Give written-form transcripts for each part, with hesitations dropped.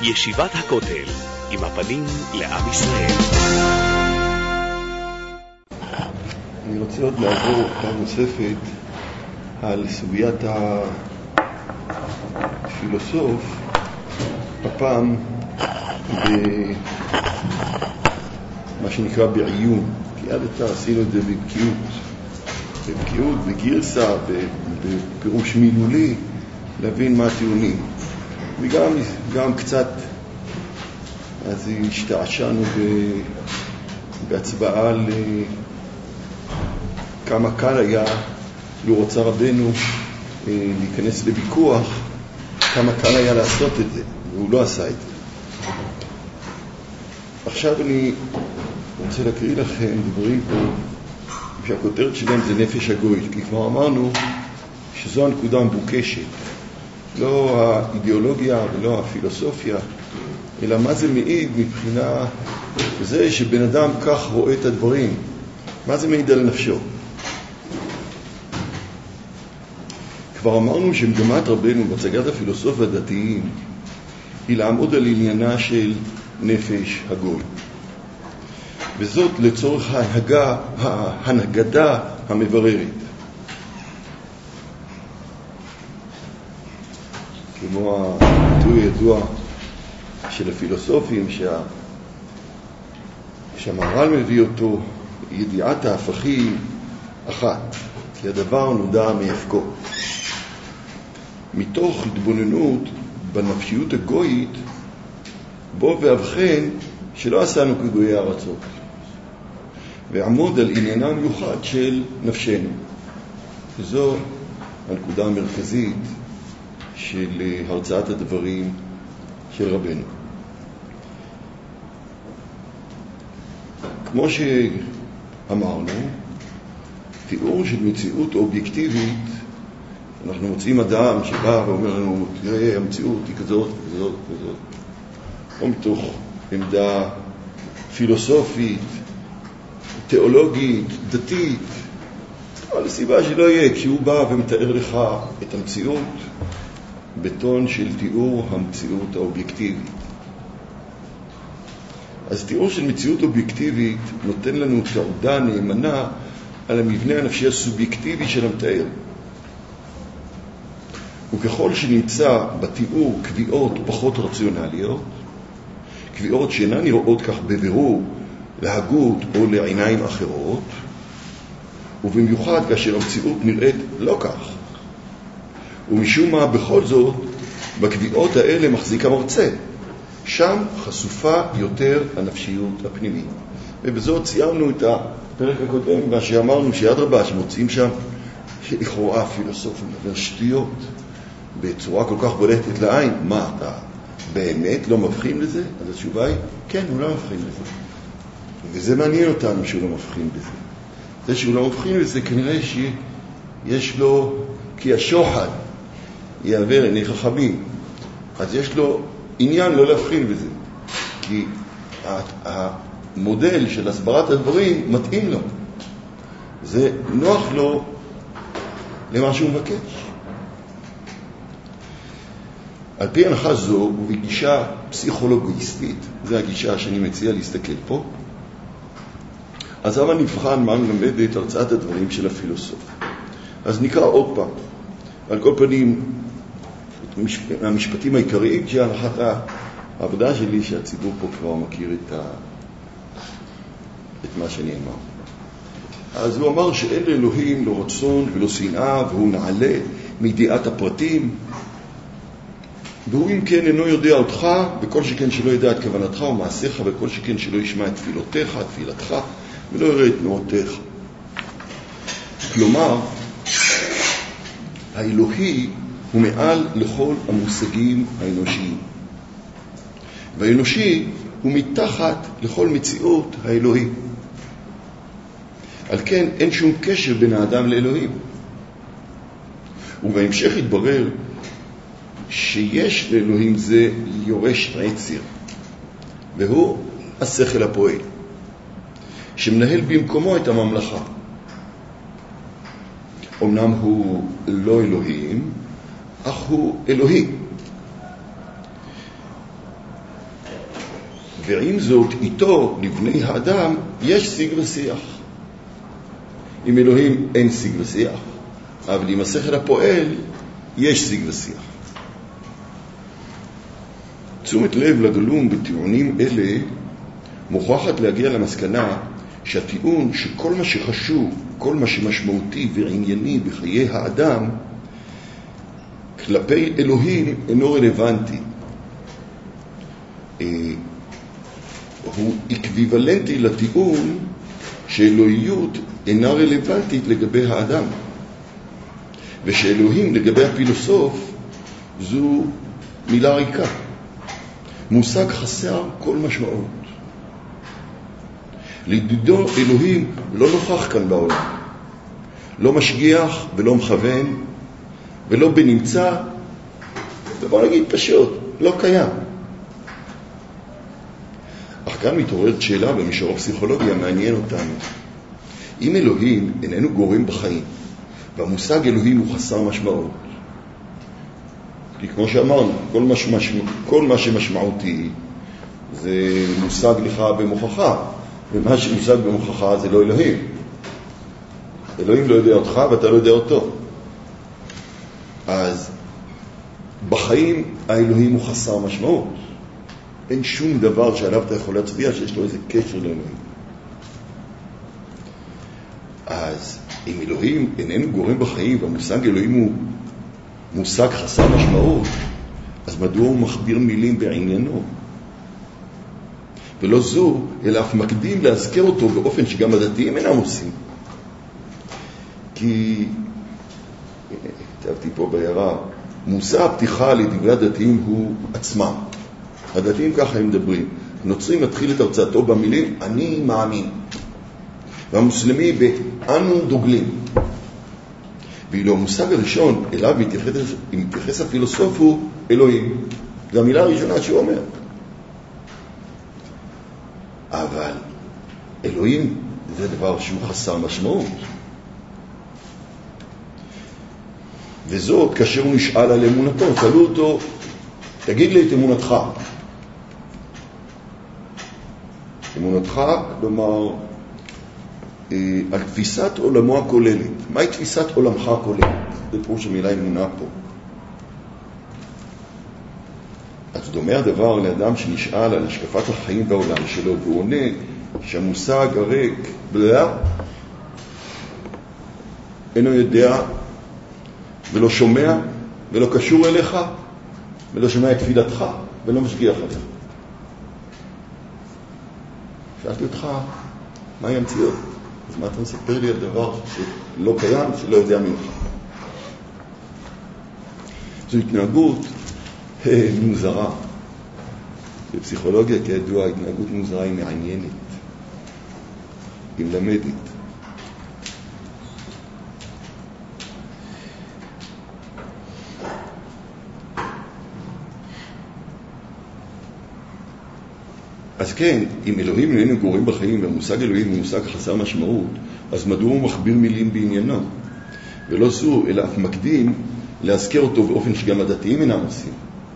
ישיבת הכותל, עם הפנים לעם ישראל. אני רוצה עוד לעבור פעם נוספת על סוגיית הפילוסוף, הפעם במה שנקרא בעיון, כי עד עתה עשינו את זה בבקיאות, בגרסה, בפירוש מילולי, להבין מה הטיעונים. וגם קצת, אז השתעשענו בהצבעה על כמה קל היה, לו רוצה רבנו להיכנס לוויכוח, כמה קל היה לעשות את זה, והוא לא עשה את זה. עכשיו אני רוצה להקריא לכם דברים פה, שהכותרת שלהם זה נפש הגויית, כי כבר אמרנו שזו הנקודה המבוקשת, לא האידיאולוגיה ולא הפילוסופיה, אלא מה זה מעיד מבחינה זה שבן אדם כך רואה את הדברים, מה זה מעיד על נפשו. כבר אמרנו שמגמת רבנו בהצגת הפילוסופיה הדתיים היא לעמוד על עניינה של נפש הגוי, וזאת לצורך ההנהגדה המבררת. כמו הביטוי הידוע של הפילוסופים שהמהר"ל מביא אותו, ידיעת ההפכים אחת, כי הדבר נודע מאפקו. מתוך התבוננות בנפשיות הגויית, בוא ואבחן שלא עשינו כגויי ארצות, ועמוד על עניינה המיוחד של נפשנו. וזו הנקודה המרכזית של הרצאת הדברים של רבנו. כמו שאמרנו, תיאור של מציאות אובייקטיבית, אנחנו מוצאים אדם שבא ואומר לנו, תראה, המציאות היא כזאת וכזאת וכזאת, או מתוך עמדה פילוסופית, תיאולוגית, דתית, אבל הסיבה שלא יהיה, כשהוא בא ומתאר לך את המציאות בטון של תיאור המציאות האובייקטיבית. אז תיאור של מציאות אובייקטיבית נותן לנו תעודה נאמנה על המבנה הנפשי הסובייקטיבי של המתאר. וככל שנמצא בתיאור קביעות פחות רציונליות, קביעות שאינן נראות כך בבירור להגות או לעיניים אחרות, ובמיוחד כאשר המציאות נראית לא כך, ומשום מה בכל זאת בקביעות האלה מחזיק המרצה, שם חשופה יותר הנפשיות הפנימית. ובזאת סיימנו את הפרק הקודם, מה שאמרנו שיד רבה שמוצאים שם לכאורה פילוסופים מדבר שטויות בצורה כל כך בולטת לעין. מה, אתה באמת לא מבחין לזה? אז התשובה היא, כן, הוא לא מבחין לזה. וזה מעניין אותנו שהוא לא מבחין בזה. זה שהוא לא מבחין בזה כנראה שיש לו, כי השוחד יעבר עיני חכמים, אז יש לו עניין לא להבחין בזה, כי המודל של הסברת הדברים מתאים לו, זה נוח לו למה שהוא מבקש. על פי הנחה זו ובגישה פסיכולוגיסטית, זו הגישה שאני מציע להסתכל פה, אז אבל נבחן מה מלמדת הרצאת הדברים של הפילוסוף. אז נקרא עוד פעם, על כל פנים, המשפטים העיקריים, שהנחת העבודה שלי שהציבור פה כבר מכיר את מה שנאמר. אז הוא אמר שאין לאלוהים לא רצון ולא שנאה, והוא נעלה מידיעת הפרטים, והוא אם כן אינו יודע אותך, בכל שכן שלא ידע את כוונתך ומעשיך, בכל שכן שלא ישמע את תפילותיך, תפילתך, ולא יראה את תנועותיך. כלומר, האלוהי הוא מעל לכל המושגים האנושיים, והאנושי הוא מתחת לכל מציאות האלוהי. על כן אין שום קשר בין האדם לאלוהים. ובהמשך התברר שיש לאלוהים זה יורש עציר, והוא השכל הפועל, שמנהל במקומו את הממלכה. אמנם הוא לא אלוהים, אך הוא אלוהי. ועם זאת, איתו, לבני האדם, יש שיג ושיח. עם אלוהים אין שיג ושיח, אבל עם השכל הפועל יש שיג ושיח. תשומת לב לגלום בטיעונים אלה מוכרחת להגיע למסקנה שהטיעון שכל מה שחשוב, כל מה שמשמעותי וענייני בחיי האדם כלפי אלוהים אינו רלוונטי. הוא אקוויוולנטי לטיעון שאלוהיות אינה רלוונטית לגבי האדם, ושאלוהים לגבי הפילוסוף זו מילה ריקה, מושג חסר כל משמעות. לדידו אלוהים לא נוכח כאן בעולם, לא משגיח ולא מכוון ולא בנמצא, ובוא נגיד פשוט, לא קיים. אך כאן מתעוררת שאלה במישור הפסיכולוגיה מעניין אותנו. אם אלוהים איננו גורם בחיים, והמושג אלוהים הוא חסר משמעות, כי כמו שאמרנו, כל מה שמשמעותי זה מושג לך במוכחה, ומה שמושג במוכחה זה לא אלוהים. אלוהים לא יודע אותך ואתה לא יודע אותו. אז בחיים האלוהים הוא חסר משמעות. אין שום דבר שעליו אתה יכול להצביע שיש לו איזה קשר לאלוהים. אז אם אלוהים איננו גורם בחיים והמושג אלוהים הוא מושג חסר משמעות, אז מדוע הוא מכביר מילים בעניינו? ולא זו, אלא אף מקדים להזכר אותו באופן שגם הדתיים אינם עושים. כי, כתבתי פה בהערה, מושא הפתיחה לדברי הדתיים הוא עצמם. הדתיים ככה הם מדברים. הנוצרים מתחיל את הרצאתו במילים אני מאמין, והמוסלמי באנו דוגלים. ואילו המושג הראשון אליו מתייחס הפילוסוף הוא אלוהים. זו המילה הראשונה שהוא אומר. אבל אלוהים זה דבר שהוא חסר משמעות. וזאת כאשר הוא נשאל על אמונתו, שאלו אותו, תגיד לי את אמונתך. אמונתך, כלומר, על תפיסת עולמו הכוללת. מהי תפיסת עולמך הכוללת? זה פירוש המילה אמונה פה. אז דומה הדבר לאדם שנשאל על השקפת החיים בעולם שלו, והוא עונה שהמושג הריק בלה אינו יודע ולא שומע ולא קשור אליך ולא שומע את תפילתך ולא משגיח עליך. שאלתי אותך, מהי המציאות? אז מה אתה מספר לי על דבר שלא קיים, שלא יודע ממך? זו התנהגות מוזרה. בפסיכולוגיה, כידוע, התנהגות מוזרה היא מעניינת, היא מלמדת. אז כן, אם אלוהים איננו גורם בחיים והמושג אלוהים הוא מושג חסר משמעות, אז מדוע הוא מכביר מילים בעניינו? ולא זו, אלא אף מקדים להזכיר אותו באופן שגם הדתיים אינם עושים.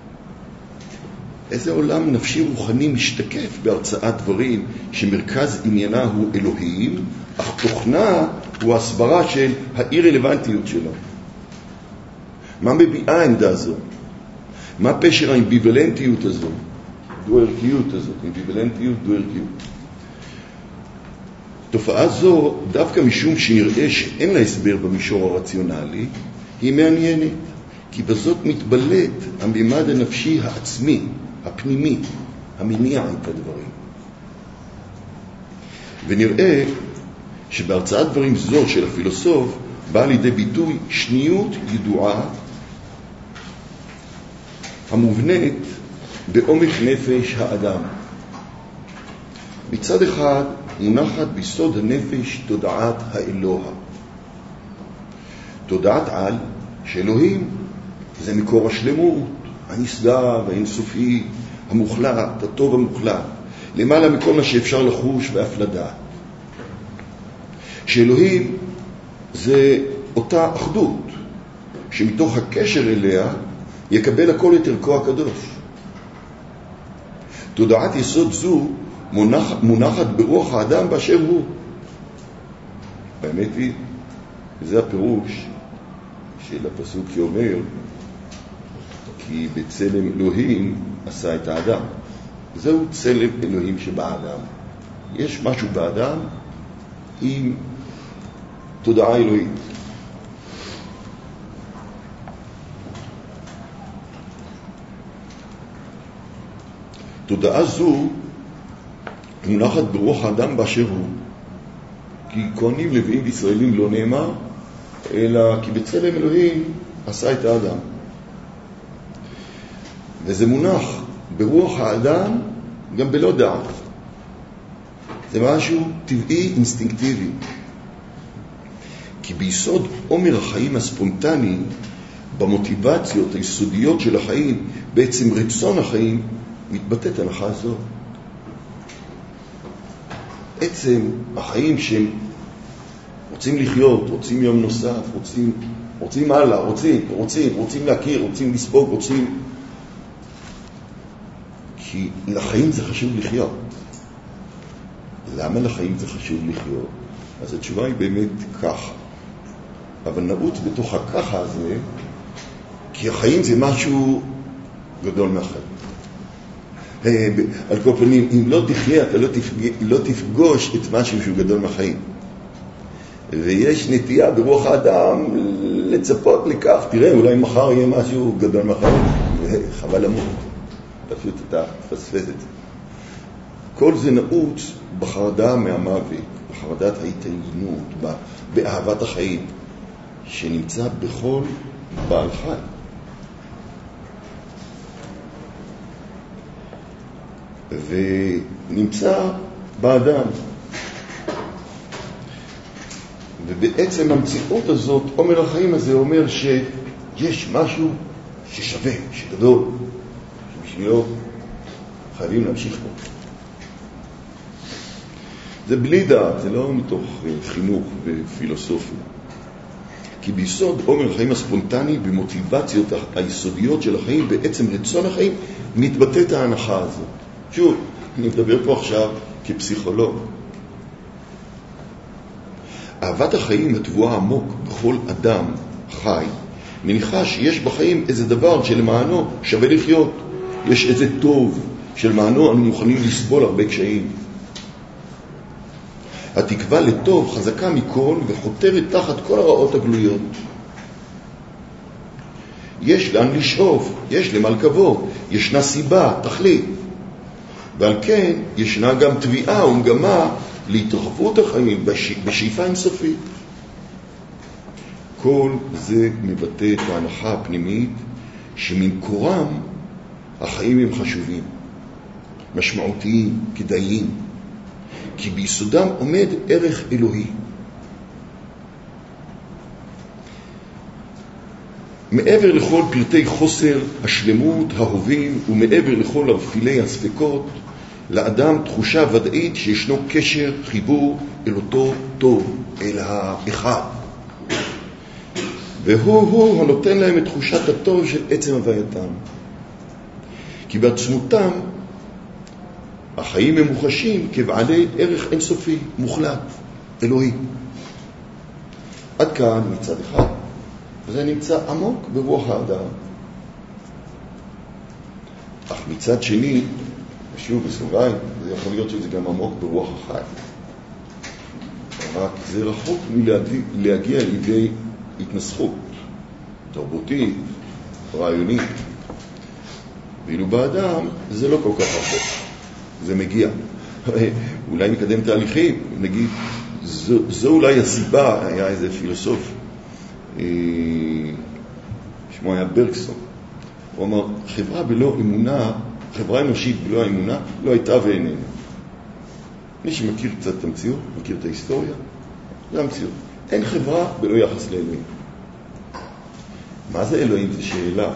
איזה עולם נפשי רוחני משתקף בהרצאת דברים שמרכז עניינה הוא אלוהים, אך תוכנה הוא הסברה של האי-רלוונטיות שלו. מה מביאה העמדה הזו? מה פשר האמביוולנטיות הזו? דו-ערכיות הזאת, אמביוולנטיות, דו-ערכיות. תופעה זו, דווקא משום שנראה שאין לה הסבר במישור הרציונלי, היא מעניינת, כי בזאת מתבלט הממד הנפשי העצמי, הפנימי, המניע את הדברים. ונראה שבהרצאת דברים זו של הפילוסוף באה לידי ביטוי שניות ידועה המובנית בעומק נפש האדם. מצד אחד מונחת ביסוד הנפש תודעת האלוה. תודעת על שאלוהים זה מקור השלמות, הנשגב, האינסופי, המוחלט, הטוב המוחלט, למעלה מכל מה שאפשר לחוש ואף לדעת. שאלוהים זה אותה אחדות, שמתוך הקשר אליה יקבל הכל את ערכו הקדוש. תודעת יסוד זו מונחת ברוח האדם באשר הוא. באמת היא, וזה הפירוש של הפסוק שאומר, כי בצלם אלוהים עשה את האדם. זהו צלם אלוהים שבאדם. יש משהו באדם עם תודעה אלוהית. תודעה זו מונחת ברוח האדם באשר הוא. כי כהנים, לוויים וישראלים לא נאמר, אלא כי בצלם אלוהים עשה את האדם. וזה מונח ברוח האדם גם בלא דעת. זה משהו טבעי, אינסטינקטיבי. כי ביסוד עומר החיים הספונטני, במוטיבציות היסודיות של החיים, בעצם רצון החיים, מתבטאת הנחה זו. עצם החיים שהם רוצים לחיות, רוצים יום נוסף, רוצים הלאה, רוצים להכיר, רוצים לספוג, רוצים... כי לחיים זה חשוב לחיות. למה לחיים זה חשוב לחיות? אז התשובה היא באמת ככה. אבל נעוץ בתוך הככה הזה, כי החיים זה משהו גדול מהחיים. על כל פנים, אם לא תחיה, אתה לא תפגוש את משהו שהוא גדול מהחיים. ויש נטייה ברוח האדם לצפות לכך. תראה, אולי מחר יהיה משהו גדול מהחיים, וחבל למות. פשוט אתה תפספס את זה. כל זה נעוץ בחרדה מהמוות, בחרדת ההתעניינות, באהבת החיים, שנמצא בכל בעל חי. ונמצא באדם. ובעצם המציאות הזאת, עומר החיים הזה אומר שיש משהו ששווה, שגדול, שבשבילו חייבים להמשיך בו. זה בלי דעת, זה לא מתוך חינוך ופילוסופיה. כי ביסוד עומר החיים הספונטני, במוטיבציות היסודיות של החיים, בעצם רצון החיים, מתבטאת ההנחה הזאת. שוב, אני מדבר פה עכשיו כפסיכולוג. אהבת החיים הטבועה עמוק בכל אדם חי, מניחה שיש בחיים איזה דבר שלמענו שווה לחיות. יש איזה טוב שלמענו אנו מוכנים לסבול הרבה קשיים. התקווה לטוב חזקה מכל וחותרת תחת כל הרעות הגלויות. יש לאן לשאוף, יש למה לקוות, ישנה סיבה, תכלית. ועל כן ישנה גם תביעה ומגמה להתרחבות החיים בשאיפה אינסופית. כל זה מבטא את ההנחה הפנימית שממקורם החיים הם חשובים, משמעותיים, כדאיים, כי ביסודם עומד ערך אלוהי. מעבר לכל פרטי חוסר השלמות ההובים ומעבר לכל הרפילי הספקות, לאדם תחושה ודאית שישנו קשר, חיבור אל אותו טוב, אל האחד. והוא הנותן להם את תחושת הטוב של עצם הווייתם. כי בעצמותם החיים ממוחשים כבעלי ערך אינסופי, מוחלט, אלוהי. עד כאן מצד אחד, וזה נמצא עמוק ברוח האדם. אך מצד שני, שוב בסוגריים, זה יכול להיות שזה גם עמוק ברוח החי. רק זה רחוק מלהגיע לידי התנסחות תרבותית, רעיונית. ואילו באדם זה לא כל כך רחוק. זה מגיע. אולי נקדם תהליכים, נגיד, זו אולי הסיבה, היה איזה פילוסוף, שמו היה ברקסון. הוא אמר, חברה בלא אמונה, חברה אנושית בלא האמונה, לא הייתה ואיננה. מי שמכיר קצת את המציאות, מכיר את ההיסטוריה, זה המציאות. אין חברה בלא יחס לאלוהים. מה זה אלוהים? זו שאלה.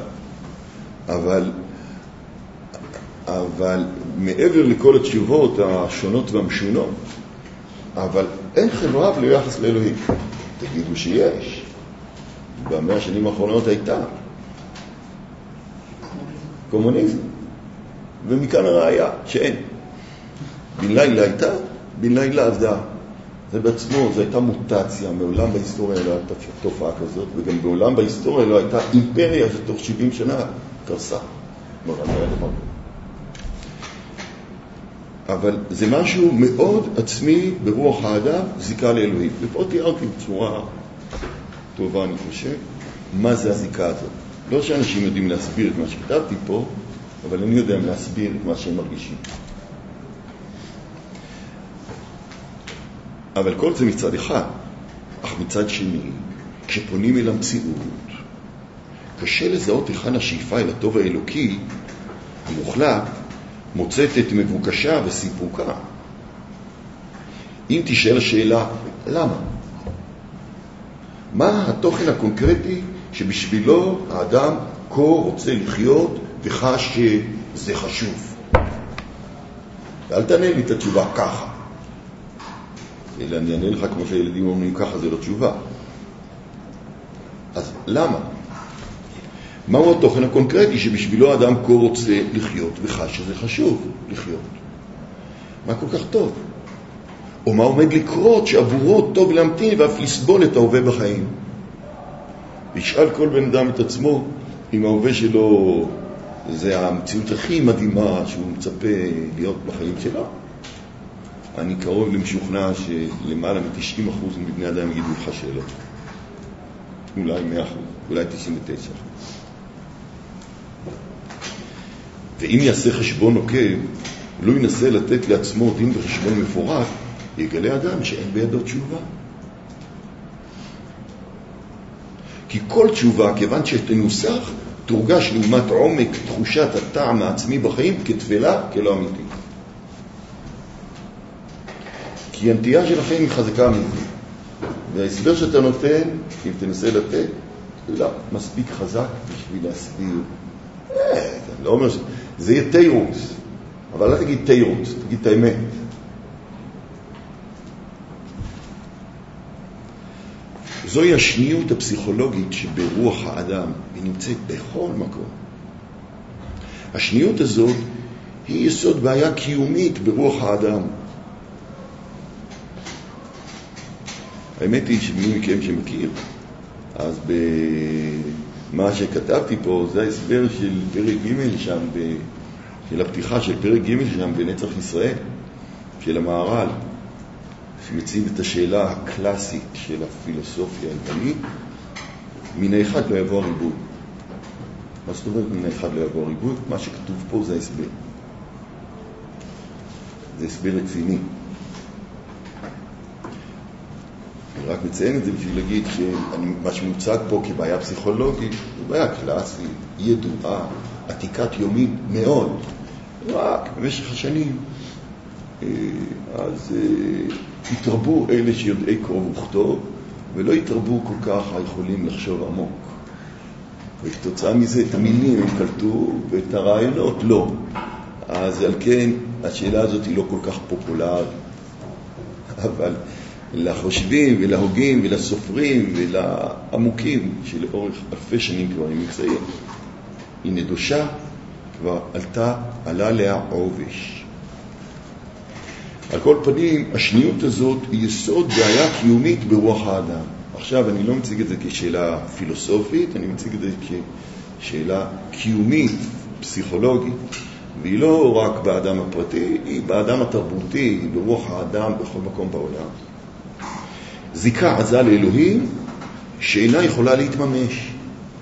אבל מעבר לכל התשובות השונות והמשונות, אבל אין חברה בלא יחס לאלוהים. תגידו שיש. במאה השנים האחרונות הייתה. קומוניזם. ומכאן הראיה שאין. בן לילה הייתה, בן לילה עבדה. זה בעצמו, זו הייתה מוטציה, מעולם בהיסטוריה לא הייתה תופעה כזאת, וגם בעולם בהיסטוריה לא הייתה אימפריה שתוך 70 שנה קרסה. מעולם לא היה דבר. אבל זה משהו מאוד עצמי ברוח האדם, זיקה לאלוהים. ופה תיארתי בצורה טובה, אני חושב, מה זה הזיקה הזאת. לא שאנשים יודעים להסביר את מה שכתבתי פה, אבל אני יודע להסביר את מה שהם מרגישים. אבל כל זה מצד אחד, אך מצד שני, כשפונים אל המציאות, קשה לזהות היכן השאיפה אל הטוב האלוקי, המוחלט, מוצאת את מבוקשה וסיפוקה. אם תשאל השאלה, למה? מה התוכן הקונקרטי שבשבילו האדם כה רוצה לחיות וחש שזה חשוב? ואל תענה לי את התשובה ככה. אלא אני אענה לך כמו שהילדים אומרים ככה, זה לא תשובה. אז למה? מהו התוכן הקונקרטי שבשבילו האדם כה רוצה לחיות וחש שזה חשוב לחיות? מה כל כך טוב? או מה עומד לקרות שעבורו טוב להמתין ואף לסבול את ההווה בחיים? וישאל כל בן אדם את עצמו אם ההווה שלו זה המציאות הכי מדהימה שהוא מצפה להיות בחיים שלו. אני קרוב למשוכנע שלמעלה מ-90% מבני אדם יגידו לך שאלות. אולי 100%, אולי 99%. ואם יעשה חשבון עוקב, לא ינסה לתת לעצמו דין וחשבון מפורט, יגלה אדם שאין בידו תשובה. כי כל תשובה, כיוון שתנוסח, תורגש לעומת עומק תחושת הטעם העצמי בחיים כתפלה, כלא אמיתית. כי הנטייה שלכם היא חזקה מזה. וההסבר שאתה נותן, אם תנסה לתת, לא מספיק חזק בשביל להסביר. אני לא אומר זה יהיה תירוץ, אבל לא תגיד תירוץ, תגיד את האמת. זוהי השניות הפסיכולוגית שברוח האדם, היא נמצאת בכל מקום. השניות הזאת היא יסוד בעיה קיומית ברוח האדם. האמת היא שמי מכם שמכיר, אז במה שכתבתי פה, זה ההסבר של פרק ג' שם, של הפתיחה של פרק ג' שם בנצח ישראל, של המהר"ל, שמציב את השאלה הקלאסית של הפילוסופיה היוונית, מן האחד לא יבוא הריבוי. מה זאת אומרת מן האחד לא יבוא הריבוי? מה שכתוב פה זה הסבר. זה הסבר רציני. אני רק מציין את זה בשביל להגיד שמה שמוצג פה כבעיה פסיכולוגית, זו בעיה קלאסית, ידועה, עתיקת יומין מאוד. רק במשך השנים, אז התרבו אלה שיודעי קרוא וכתוב, ולא התרבו כל כך היכולים לחשוב עמוק. וכתוצאה מזה את המילים הם קלטו, ואת הרעיונות לא. אז על כן, השאלה הזאת היא לא כל כך פופולרית. אבל לחושבים ולהוגים ולסופרים ולעמוקים שלאורך אלפי שנים כבר אני מציין, היא נדושה, כבר עלה לה עובש. על כל פנים, השניות הזאת היא יסוד בעיה קיומית ברוח האדם. עכשיו, אני לא מציג את זה כשאלה פילוסופית, אני מציג את זה כשאלה קיומית, פסיכולוגית, והיא לא רק באדם הפרטי, היא באדם התרבותי, היא ברוח האדם בכל מקום בעולם. זיקה עזה לאלוהים שאינה יכולה להתממש.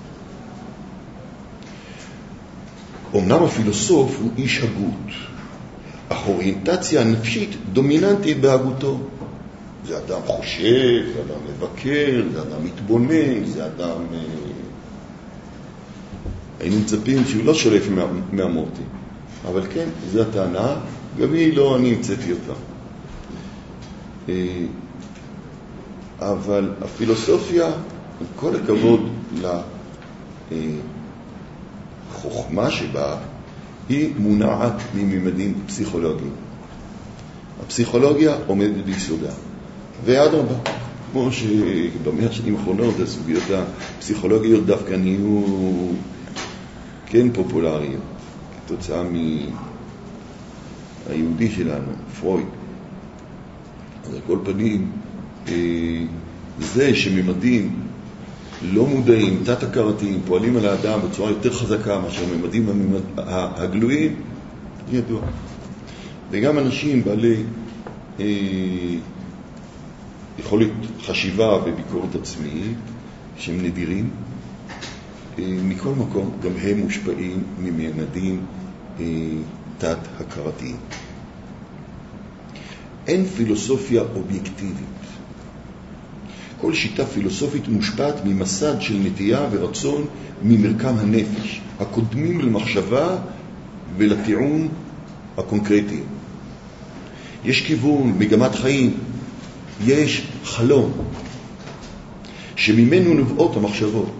אמנם הפילוסוף הוא איש הגות, אך אוריינטציה הנפשית דומיננטית בהגותו. זה אדם חושב, זה אדם מבקר, זה אדם מתבונן, זה אדם... היינו מצפים שהוא לא שולף מהמורטים. אבל כן, זו הטענה, גם היא לא אני המצאתי אותה. אבל הפילוסופיה, עם כל הכבוד לחוכמה שבה, היא מונעת מממדים פסיכולוגיים. הפסיכולוגיה עומדת ביסודה. ואדרבה, כמו שבמאה שנים האחרונות, הסוגיות הפסיכולוגיות דווקא נהיו כן פופולריות, כתוצאה היהודי שלנו, פרויד. אז על כל פנים, זה שממדים לא מודעים, תת-הכרתיים, פועלים על האדם בצורה יותר חזקה מאשר ממדים הגלויים, ידוע. וגם אנשים בעלי יכולת חשיבה וביקורת עצמית, שהם נדירים, מכל מקום גם הם מושפעים מממדים תת-הכרתיים. אין פילוסופיה אובייקטיבית. כל שיטה פילוסופית מושפעת ממסד של נטייה ורצון ממרקם הנפש, הקודמים למחשבה ולטיעון הקונקרטי. יש כיוון, מגמת חיים, יש חלום, שממנו נובעות המחשבות.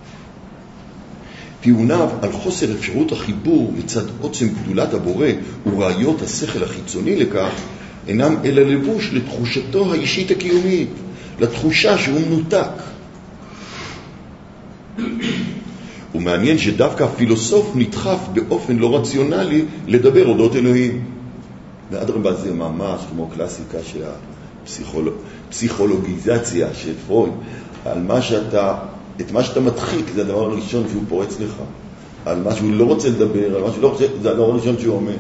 טיעוניו על חוסר אפשרות החיבור מצד עוצם גדולת הבורא ורעיות השכל החיצוני לכך, אינם אלא לבוש לתחושתו האישית הקיומית, לתחושה שהוא מנותק. ומעניין שדווקא הפילוסוף נדחף באופן לא רציונלי לדבר אודות אלוהים. ואדרבה, זה ממש כמו קלאסיקה של הפסיכולוגיזציה של פרויד, על את מה שאתה מדחיק, זה הדבר הראשון שהוא פורץ לך. על מה שהוא לא רוצה לדבר, על מה שהוא לא רוצה, זה הדבר הראשון שהוא אומר.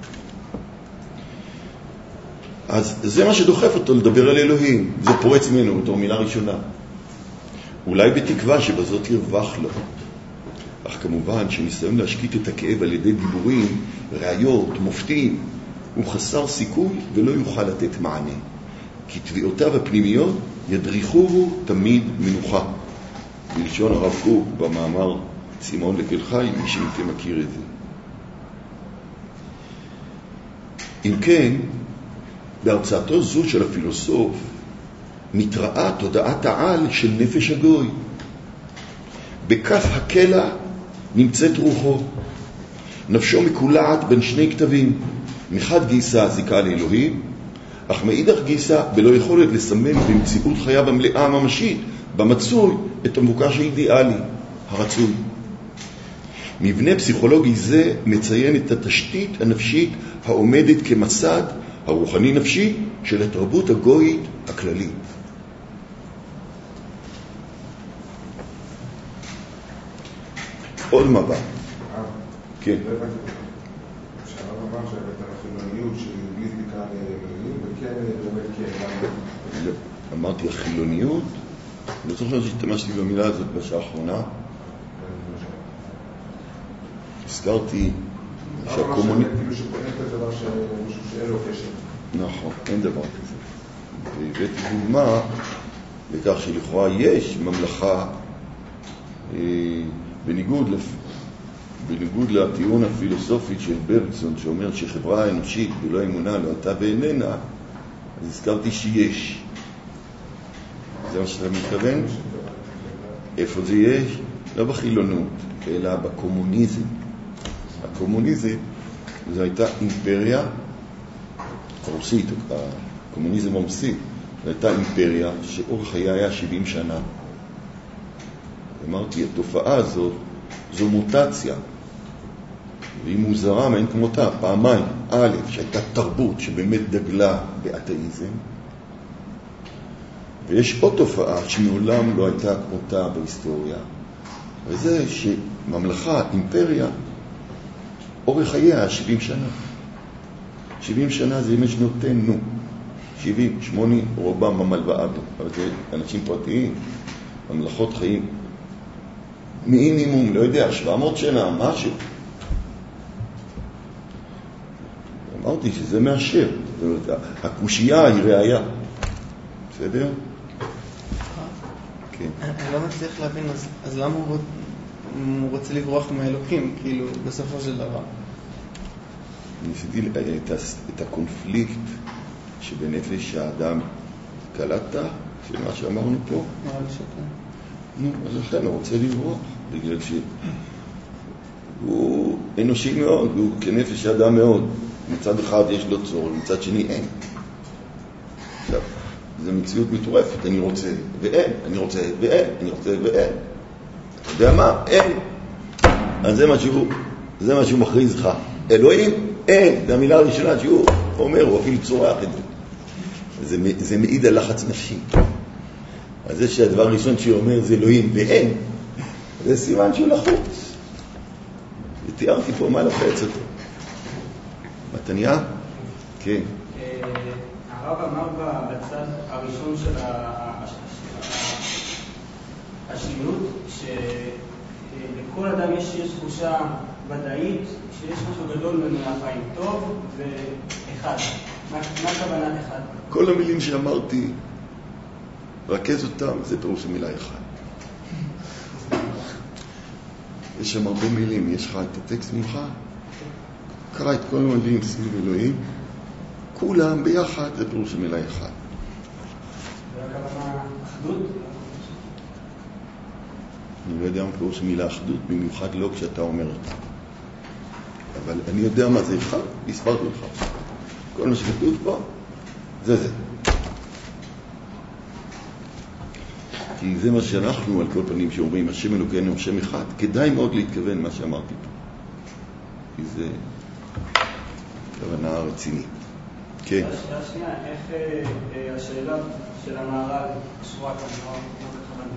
אז זה מה שדוחף אותו לדבר על אלוהים, זה פורץ ממנו בתור מילה ראשונה. אולי בתקווה שבזאת ירווח לו. אך כמובן שניסיון להשקיט את הכאב על ידי דיבורים, ראיות, מופתים, הוא חסר סיכוי ולא יוכל לתת מענה. כי תביעותיו הפנימיות ידריכוהו תמיד מנוחה. בלשון הרב קוק במאמר סימון לקל חי, מי שמכם מכיר את זה. אם כן, בהרצאתו זו של הפילוסוף מתראה תודעת העל של נפש הגוי. בכף הקלע נמצאת רוחו. נפשו מקולעת בין שני כתבים. מחד גיסה זיקה לאלוהים, אך מאידך גיסה בלא יכולת לסמן במציאות חייו המלאה הממשית, במצוי את המבוקש האידיאלי, הרצוי. מבנה פסיכולוגי זה מציין את התשתית הנפשית העומדת כמסד הרוחני נפשי של התרבות הגויית הכללית. עוד מבט. כן. שהרב אמר שהבאת החילוניות של בלי זיקה לאלוהים וכן באמת כאלה. אמרתי החילוניות? אני לא זוכר שהשתמשתי במילה הזאת בשעה האחרונה. הזכרתי שהקומוני... כאילו שפועלת את הדבר שאין לו קשר. נכון, אין דבר כזה. והבאתי דוגמה לכך שלכאורה יש ממלכה בניגוד לטיעון הפילוסופית של ברקסון שאומר שחברה האנושית בלא אמונה לא הייתה ואיננה, אז הזכרתי שיש. זה מה שאתה מתכוון? איפה זה יש? לא בחילונות, אלא בקומוניזם. הקומוניזם זו הייתה אימפריה רוסית, הקומוניזם הרוסי, זו הייתה אימפריה שאורך חייה היה 70 שנה. אמרתי, התופעה הזאת זו מוטציה, והיא מוזרה מאין כמותה, פעמיים. א', שהייתה תרבות שבאמת דגלה באתאיזם, ויש עוד תופעה שמעולם לא הייתה כמותה בהיסטוריה, וזה שממלכה, אימפריה, אורך חייה 70 שנה. 70 שנה זה אם שנותינו, 70, 80, רובם ממל ועדו, אבל זה אנשים פרטיים, ממלכות חיים מינימום, לא יודע, 700 שנה, משהו. אמרתי שזה מאשר, זאת אומרת, הקושייה היא ראייה. בסדר? כן. אני לא מצליח להבין, אז למה הוא רוצה לברוח מהאלוקים, כאילו, בסופו של דבר? ניסיתי את הקונפליקט שבנפש האדם קלטת, של מה שאמרנו פה. נראה לי שכן. נו, אז לכן הוא רוצה לברוח, בגלל שהוא אנושי מאוד, הוא כנפש האדם מאוד. מצד אחד יש לו צורך, מצד שני אין. עכשיו, זו מציאות מטורפת, אני רוצה ואין, אני רוצה ואין, אני רוצה ואין. אתה יודע מה? אין. אז זה מה שהוא מכריז לך. אלוהים, אין, זו המילה הראשונה שהוא אומר, הוא אפילו צורח את זה. זה מעיד על לחץ נפשי. אז זה שהדבר הראשון שהוא אומר זה אלוהים ואין, זה סימן שהוא לחוץ. ותיארתי פה מה לחץ אותו. מתניה? כן. הרב אמר בצד הראשון של השילוט, שלכל אדם יש תחושה ודאית, שיש משהו גדול ממנו מהחיים, טוב ואחד. מה כוונת אחד? כל המילים שאמרתי, רכז אותם, זה פירוש המילה אחד. יש שם הרבה מילים, יש לך את הטקסט ממך, קרא את כל המילים סביב אלוהים, כולם ביחד זה פירוש המילה אחד. והכוונה אחדות? אני לא יודע מה פירוש המילה אחדות, במיוחד לא כשאתה אומר אותה. אבל אני יודע מה זה אחד, הסברתי לך. כל מה שכתוב פה, זה. כי זה מה שאנחנו על כל פנים שאומרים, השם אלוקינו, השם אחד, כדאי מאוד להתכוון מה שאמרתי פה. כי זה כוונה רצינית. כן. השנייה, איך השאלה של המהר"ל קשורה כאן, מה בכוונה?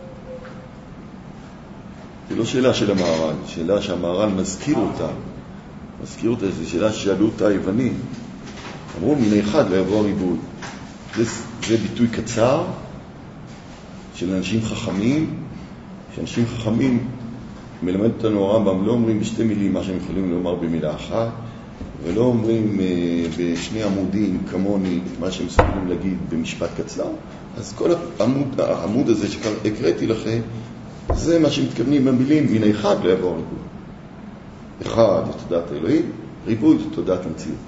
זה לא שאלה של המהר"ל, שאלה שהמהר"ל מזכיר אותה. מזכיר אותה, זו שאלה ששאלו אותה היוונים. אמרו, מן אחד לא יבוא הריבוי. זה ביטוי קצר של אנשים חכמים, שאנשים חכמים מלמד אותנו הרמב"ם, לא אומרים בשתי מילים מה שהם יכולים לומר במילה אחת, ולא אומרים בשני עמודים כמוני מה שהם מסוגלים להגיד במשפט קצר. אז כל העמוד הזה שהקראתי לכם, זה מה שמתכוונים במילים, מן אחד לא יבוא הריבוי. אחד זה תודעת האלוהים, ריבוי זה תודעת המציאות.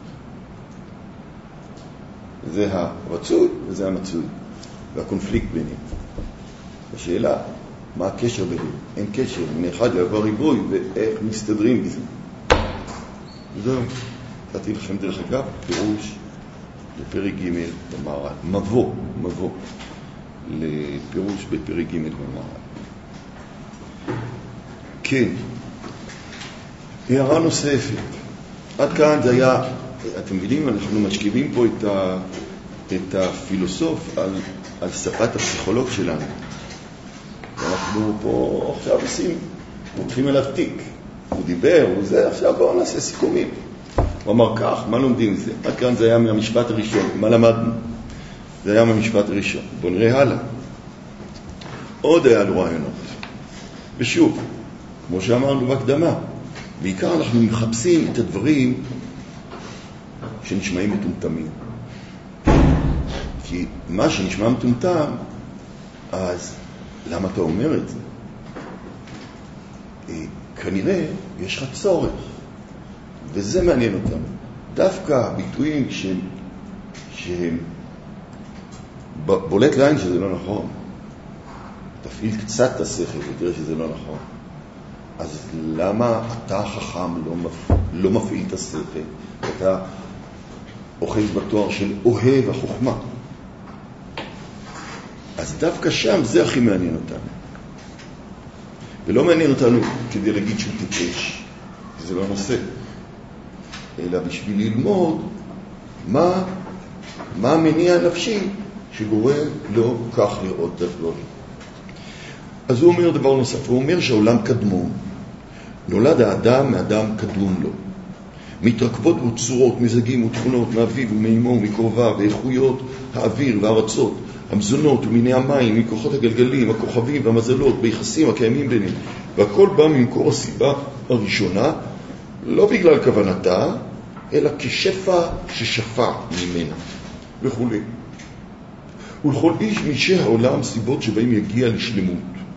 זה הרצוי וזה המצוי, והקונפליקט ביניהם. השאלה, מה הקשר ביניהם? אין קשר, מן אחד לא יבוא ריבוי, ואיך מסתדרים בזה. זהו, נתתי לכם דרך אגב פירוש לפרק ג' במהר"ל, מבוא לפירוש בפרק ג' במהר"ל. כן, הערה נוספת. עד כאן זה היה, אתם מבינים, אנחנו משכיבים פה את הפילוסוף על שפת הפסיכולוג שלנו. אנחנו פה עכשיו מותחים אליו תיק. הוא דיבר, הוא זה, עכשיו בואו נעשה סיכומים. הוא אמר כך, מה לומדים מזה? עד כאן זה היה מהמשפט הראשון. מה למדנו? זה היה מהמשפט הראשון. בואו נראה הלאה. עוד היה לו רעיונות. ושוב, כמו שאמרנו בהקדמה, בעיקר אנחנו מחפשים את הדברים שנשמעים מטומטמים. כי מה שנשמע מטומטם, אז למה אתה אומר את זה? כנראה יש לך צורך, וזה מעניין אותנו. דווקא הביטויים שהם בולט לעין שזה לא נכון, תפעיל קצת את השכל ותראה שזה לא נכון. אז למה אתה חכם לא מפעיל את השכל? אתה אוחז בתואר של אוהב החוכמה. אז דווקא שם זה הכי מעניין אותנו. ולא מעניין אותנו כדי להגיד שהוא טיפש, כי זה לא נושא. אלא בשביל ללמוד מה המניע הנפשי שגורם לו כך לראות את הדברים. אז הוא אומר דבר נוסף, הוא אומר שהעולם קדמון. נולד האדם מאדם קדום לו. מתרכבות בו צורות, מזגים ותכונות מאביו ומאמו ומקרוביו, ואיכויות האוויר והארצות, המזונות ומיני המים, מכוחות הגלגלים, הכוכבים והמזלות, ביחסים הקיימים ביניהם. והכל בא ממקור הסיבה הראשונה, לא בגלל כוונתה, אלא כשפע ששפע ממנה, וכו'. ולכל איש מאישי העולם סיבות שבהם יגיע לשלמות.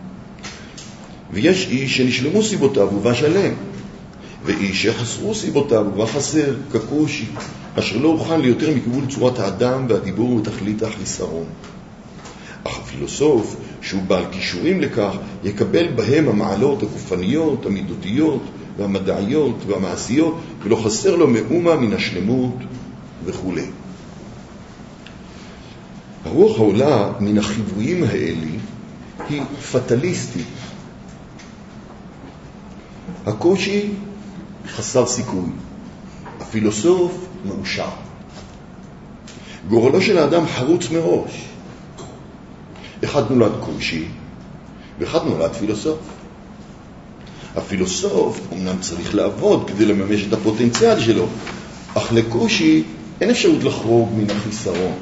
ויש איש שנשלמו סיבותיו ובא שלם, ואיש שחסרו סיבותיו ובא חסר, כקושי, אשר לא הוכן ליותר מכיוון צורת האדם והדיבור ותכלית החיסרון. אך הפילוסוף, שהוא בעל כישורים לכך, יקבל בהם המעלות הגופניות, המידותיות והמדעיות והמעשיות, ולא חסר לו מאומה מן השלמות וכו'. הרוח העולה מן החיוויים האלה היא פטליסטית. הקושי חסר סיכוי, הפילוסוף מאושר. גורלו של האדם חרוץ מראש. אחד נולד קושי, ואחד נולד פילוסוף. הפילוסוף אומנם צריך לעבוד כדי לממש את הפוטנציאל שלו, אך לקושי אין אפשרות לחרוג מן החיסרון.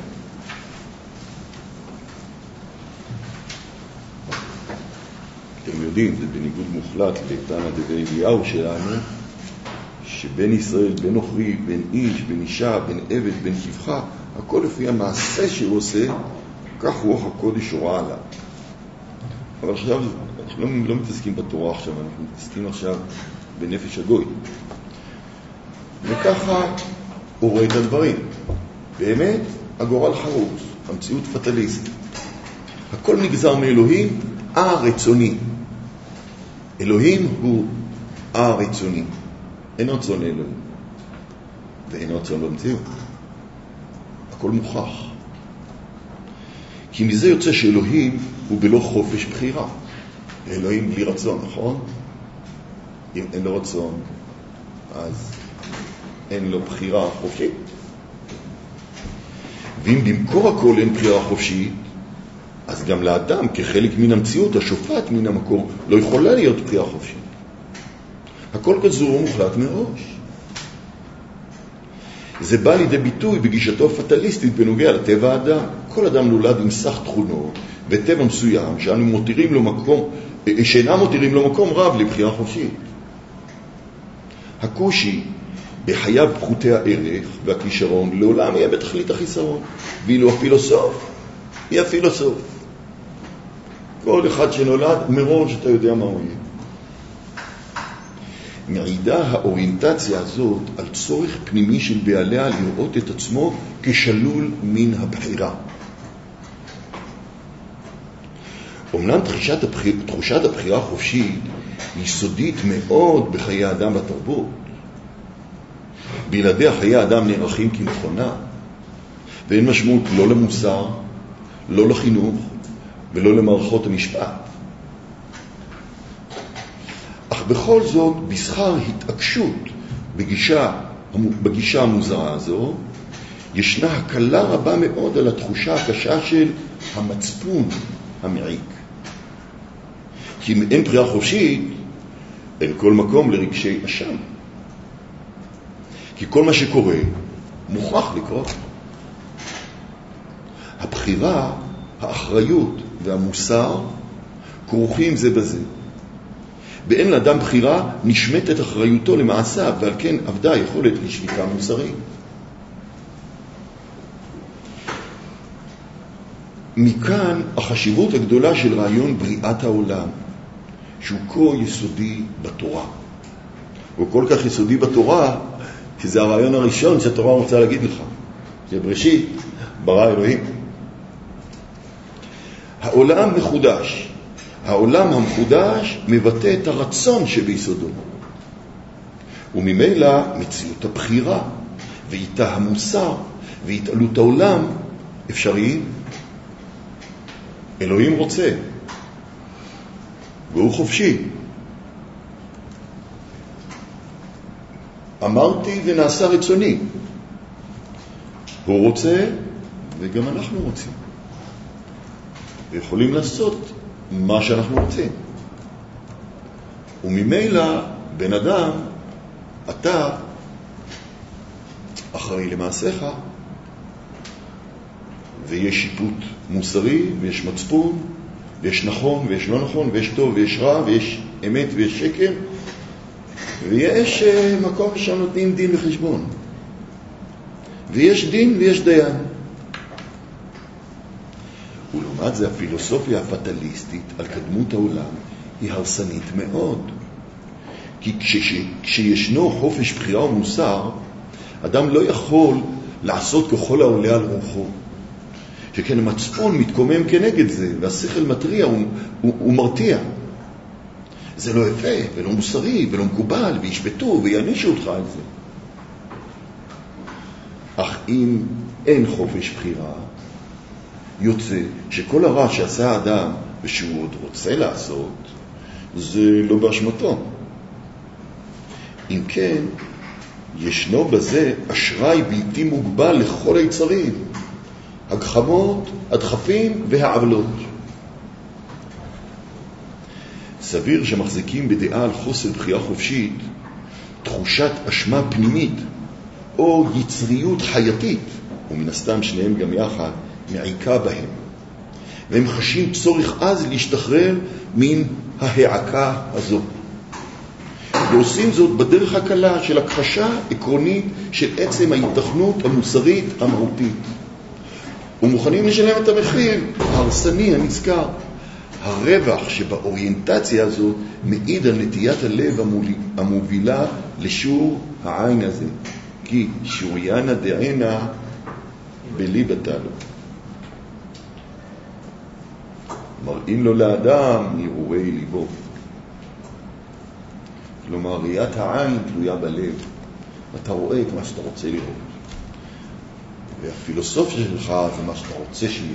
אתם יודעים, זה בניגוד מוחלט לתנא דבי אליהו שלנו, שבין ישראל, בין נוכרי, בין איש, בין אישה, בין עבד, בין שפחה, הכל לפי המעשה שהוא עושה, כך רוח הקודש הוראה עליו. אבל עכשיו אנחנו לא מתעסקים בתורה עכשיו, אנחנו מתעסקים עכשיו בנפש הגוי. וככה הוא רואה את הדברים. באמת, הגורל חרוץ, המציאות פטליסטית. הכל נגזר מאלוהים, הרצוני. אלוהים הוא הרצוני. אין רצון לאלוהים. ואין רצון במציאות. הכל מוכח. כי מזה יוצא שאלוהים הוא בלא חופש בחירה. אלוהים בלי רצון, נכון? אם אין לו רצון, אז אין לו בחירה חופשית. ואם במקור הכל אין בחירה חופשית, אז גם לאדם כחלק מן המציאות, השופט מן המקור, לא יכולה להיות בחירה חופשית. הכל גזור מוחלט מראש. זה בא לידי ביטוי בגישתו הפטליסטית בנוגע לטבע האדם. כל אדם נולד עם סך תכונות וטבע מסוים שאינם מותירים לו מקום רב לבחירה חופשית. הקושי בחייו פחותי הערך והכישרון לעולם יהיה בתכלית החיסרון, ואילו הפילוסוף היא הפילוסוף. כל אחד שנולד מראש אתה יודע מה הוא יהיה. מעידה האוריינטציה הזאת על צורך פנימי של בעליה לראות את עצמו כשלול מן הבחירה. אומנם תחושת הבחירה החופשית יסודית מאוד בחיי האדם בתרבות. בלעדיה חיי האדם נערכים כמכונה, ואין משמעות לא למוסר, לא לחינוך ולא למערכות המשפט. אך בכל זאת, בשכר התעקשות בגישה המוזרה הזו, ישנה הקלה רבה מאוד על התחושה הקשה של המצפון המעיק. כי אם אין בחירה חופשית, אין כל מקום לרגשי אשם. כי כל מה שקורה מוכרח לקרות. הבחירה, האחריות והמוסר כרוכים זה בזה. באין לאדם בחירה נשמטת אחריותו למעשיו, ועל כן עבדה יכולת לשליטה מוסרית. מכאן החשיבות הגדולה של רעיון בריאת העולם, שהוא כה יסודי בתורה. הוא כל כך יסודי בתורה, כי זה הרעיון הראשון שהתורה רוצה להגיד לך. שבראשית ברא אלוהים. העולם מחודש. העולם המחודש מבטא את הרצון שביסודו. וממילא מציאות הבחירה, ואיתה המוסר, והתעלות העולם אפשריים. אלוהים רוצה, והוא חופשי. אמרתי ונעשה רצוני. הוא רוצה, וגם אנחנו רוצים. ויכולים לעשות מה שאנחנו רוצים. וממילא, בן אדם, אתה אחראי למעשיך, ויש שיפוט מוסרי, ויש מצפון, ויש נכון, ויש לא נכון, ויש טוב, ויש רע, ויש אמת, ויש שקר, ויש מקום שנותנים דין וחשבון. ויש דין ויש דיין. ולעומת זה הפילוסופיה הפטליסטית על קדמות העולם היא הרסנית מאוד. כי כשישנו חופש בחירה ומוסר, אדם לא יכול לעשות ככל העולה על רוחו. שכן המצפון מתקומם כנגד זה, והשכל מטריע ומרתיע. זה לא יפה ולא מוסרי ולא מקובל, וישפטו ויענישו אותך על זה. אך אם אין חופש בחירה, יוצא שכל הרע שעשה האדם ושהוא עוד רוצה לעשות, זה לא באשמתו. אם כן, ישנו בזה אשראי בלתי מוגבל לכל היצרים, הגחמות, הדחפים והעוולות. סביר שמחזיקים בדעה על חוסר בחירה חופשית, תחושת אשמה פנימית או יצריות חייתית, ומן הסתם שניהם גם יחד, מעיקה בהם. והם חשים צורך אז להשתחרר מן ההעקה הזו. ועושים זאת בדרך הקלה של הכחשה עקרונית של עצם ההיתכנות המוסרית המהותית. ומוכנים לשלם את המחיר ההרסני הנזכר. הרווח שבאוריינטציה הזו מעיד על נטיית הלב המובילה לשור העין הזה. כי שוריינה דענה בליבתה לו. מראים לו לאדם נרהורי ליבו. כלומר, ראיית העין תלויה בלב. אתה רואה את מה שאתה רוצה לראות. והפילוסופיה שלך זה מה שאתה רוצה שיהיה.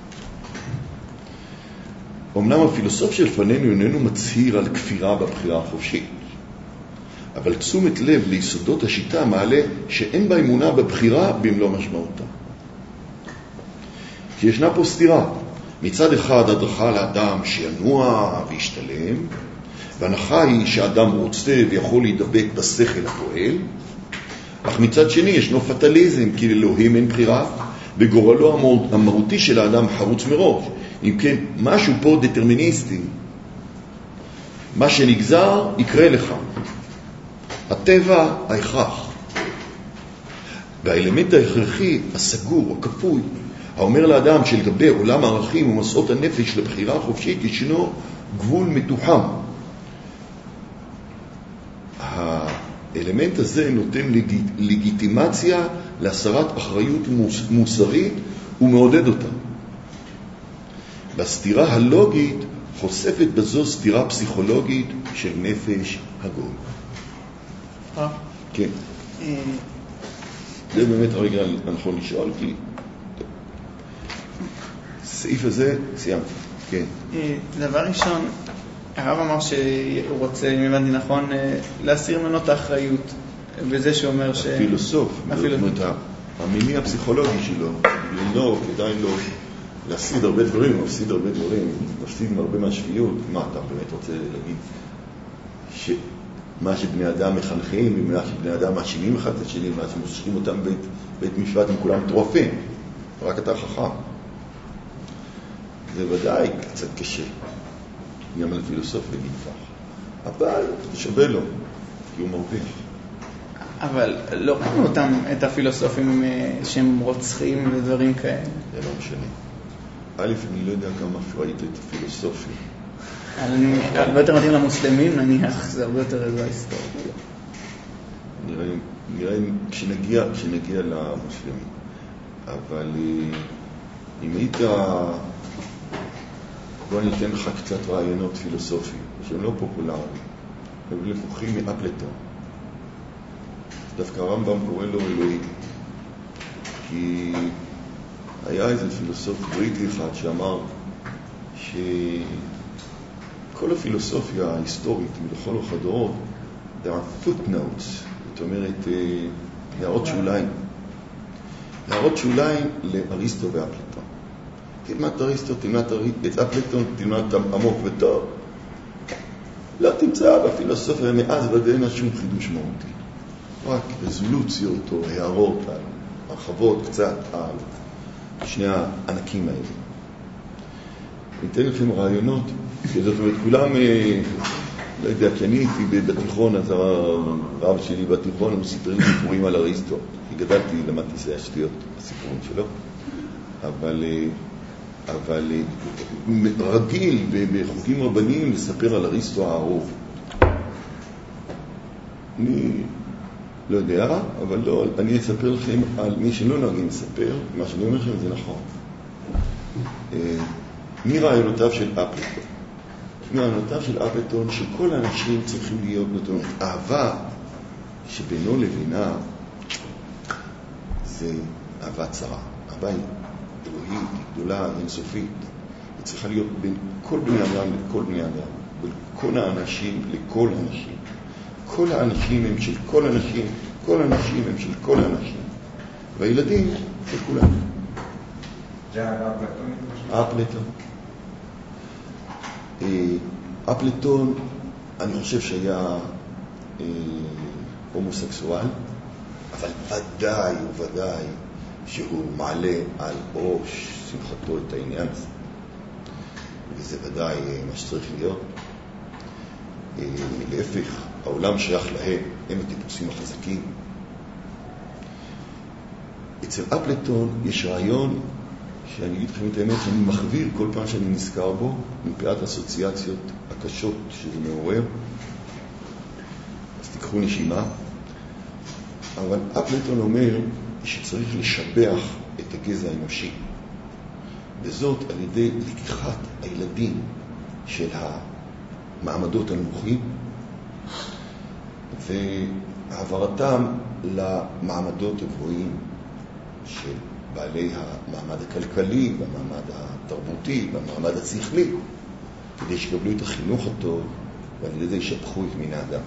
אמנם הפילוסוף שלפנינו איננו מצהיר על כפירה בבחירה החופשית, אבל תשומת לב ליסודות השיטה מעלה שאין בה אמונה בבחירה במלוא משמעותה. כי ישנה פה סתירה. מצד אחד הדרכה לאדם שינוע וישתלם, והנחה היא שאדם רוצה ויכול להידבק בשכל הפועל, אך מצד שני ישנו פטליזם, כי לאלוהים אין בחירה, וגורלו המהותי של האדם חרוץ מראש. אם כן, משהו פה דטרמיניסטי. מה שנגזר יקרה לך. הטבע ההכרח. והאלמנט ההכרחי, הסגור, הכפוי, האומר לאדם שלגבי עולם הערכים ומסעות הנפש לבחירה החופשית ישנו גבול מתוחם. האלמנט הזה נותן לגיטימציה להסרת אחריות מוסרית ומעודד אותה. בסתירה הלוגית חושפת בזו סתירה פסיכולוגית של נפש הגוי. כן. זה באמת הרגע הנכון לשאול, כי סעיף הזה סיימת. כן. דבר ראשון, הרב אמר שהוא רוצה, אם הבנתי נכון, להסיר ממנו את האחריות, וזה שאומר ש... הפילוסוף, המיני הפסיכולוגי שלו, לא, כדאי לו להפסיד הרבה דברים, להפסיד הרבה מהשפיות. מה, אתה באמת רוצה להגיד שמה שבני אדם מחנכים, ומה שבני אדם מאשימים אחד את השני, מה שמושכים אותם בית משפט, הם כולם מטורפים, רק אתה חכם. זה ודאי קצת קשה, גם על פילוסוף להגיד כך, אבל שווה לו, כי הוא מרוויח. אבל לא ראינו אותם, את הפילוסופים שהם רוצחים ודברים כאלה. זה לא משנה. א', אני לא יודע כמה ראית את הפילוסופיה. הרבה יותר מתאים למוסלמים, נניח, זה הרבה יותר איזו היסטוריה. נראה כשנגיע למוסלמים. אבל אם היית... בוא אני אתן לך קצת רעיונות פילוסופיים, שהם לא פופולריים, הם לקוחים מאפלטון. דווקא הרמב"ם קורא לו אלוהים, כי היה איזה פילוסוף בריטי אחד שאמר שכל הפילוסופיה ההיסטורית מלכל אורך הדורות, there are footnotes, זאת אומרת, הערות שוליים. הערות שוליים לאריסטו ואפלטון. תלמד אריסטו, תלמד את אפלטון, תלמד עמוק וטוב. לא תמצא בפילוסופיה מאז ועד אין שום חידוש מהותי. רק רזולוציות או הערות על הרחבות קצת על שני הענקים האלה. אני אתן לכם רעיונות, זאת אומרת, כולם, לא יודע, כי אני הייתי בתיכון, אז הרב שלי בתיכון, הוא סיפר לי סיפורים על אריסטו. כי גדלתי, למדתי זה השטויות, הסיפורים שלו. אבל רגיל בחוקים רבניים לספר על אריסטו הערוב. אני לא יודע, אבל לא, אני אספר לכם על מי שלא נוהגים לספר, מה שאני אומר לכם זה נכון. מרעיונותיו של אפלטון. מרעיונותיו של אפלטון שכל האנשים צריכים להיות נתונות. אהבה שבינו לבינה זה אהבה צרה. אהבה אלוהית, גדולה, אינסופית. היא צריכה להיות בין כל בני אדם לכל בני אדם. בין כל האנשים לכל האנשים. כל האנשים הם של כל אנשים, כל האנשים הם של כל האנשים, והילדים של כולם. זה האפלטונית? אפלטון. אפלטון, אני חושב שהיה הומוסקסואל, אבל ודאי שהוא מעלה על ראש שמחתו את העניין הזה. וזה ודאי מה שצריך להיות. להפך, העולם שייך להם, הם הטיפוסים החזקים. אצל אפלטון יש רעיון שאני אגיד לכם את האמת, שאני מחביר כל פעם שאני נזכר בו, מפאת האסוציאציות הקשות שזה מעורר. אז תיקחו נשימה. אבל אפלטון אומר שצריך לשבח את הגזע האנושי, וזאת על ידי לקיחת הילדים של המעמדות הנמוכים והעברתם למעמדות הגבוהים של בעלי המעמד הכלכלי והמעמד התרבותי והמעמד השכלי, כדי שיקבלו את החינוך הטוב ועל ידי זה ישפחו את מין האדם.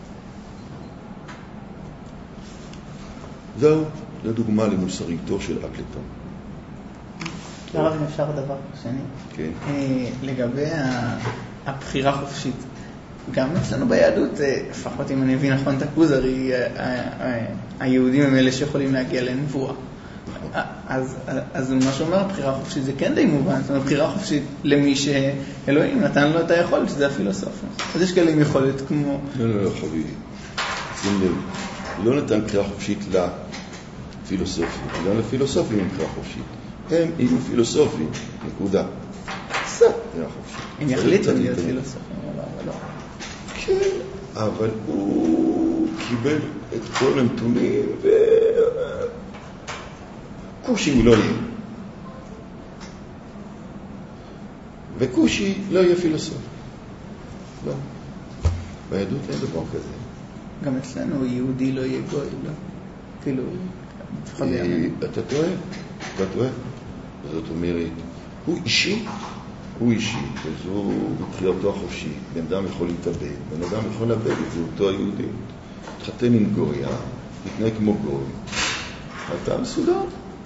זהו, זו דוגמה למוסריותו של אפלטון. הרב, אם אפשר דבר שני. כן. לגבי הבחירה חופשית. גם אצלנו ביהדות, לפחות אם אני מבין נכון את הכוזרי, היהודים הם אלה שיכולים להגיע לנבואה. אז מה שאומר הבחירה חופשית זה כן די מובן. זאת אומרת, בחירה חופשית למי שאלוהים נתן לו את היכולת, שזה הפילוסופיה. אז יש כאלה עם יכולת כמו... לא, חביבי. שים לב. לא נתן בחירה חופשית לפילוסופים. גם לפילוסופים עם בחירה חופשית. הם יהיו פילוסופים, נקודה. זה בחירה חופשית. הם יחליטו להיות פילוסופים, אבל לא. כן, אבל הוא קיבל את כל הנתונים וקושי הוא לא יהיה. וקושי לא יהיה פילוסוף. לא. ביהדות אין דבר כזה. גם אצלנו יהודי לא יהיה גוי, לא? כאילו, אתה טועה. זאת אומרת, הוא אישי, וזו בחירתו החופשית. בן אדם יכול להתאבד, בן אדם יכול לאבד את זהותו היהודית. תחתן עם גויה, תתנהג כמו גוי, אתה מסודר.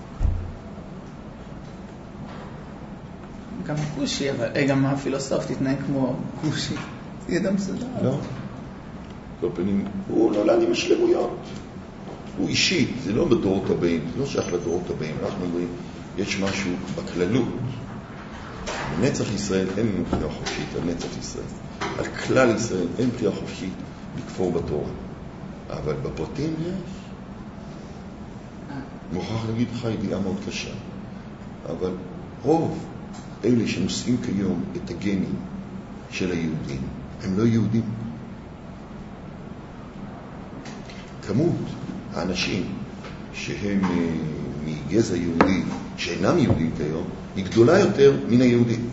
גם כושי, אבל גם הפילוסוף תתנהג כמו כושי. תהיה אדם מסודר. לא. כל פנים, הוא נולד עם השלמויות. הוא אישית, זה לא בדורות הבאים, זה לא שייך לדורות הבאים. אנחנו אומרים, יש משהו בכללות. בנצח ישראל אין בחירה חופשית על נצח ישראל. על כלל ישראל אין בחירה חופשית לכפור בתורה. אבל בפרטים יש. מוכרח להגיד לך ידיעה מאוד קשה. אבל רוב אלה שנושאים כיום את הגנים של היהודים, הם לא יהודים. כמות האנשים שהם מגזע יהודי, שאינם יהודים כיום, היא גדולה יותר מן היהודים.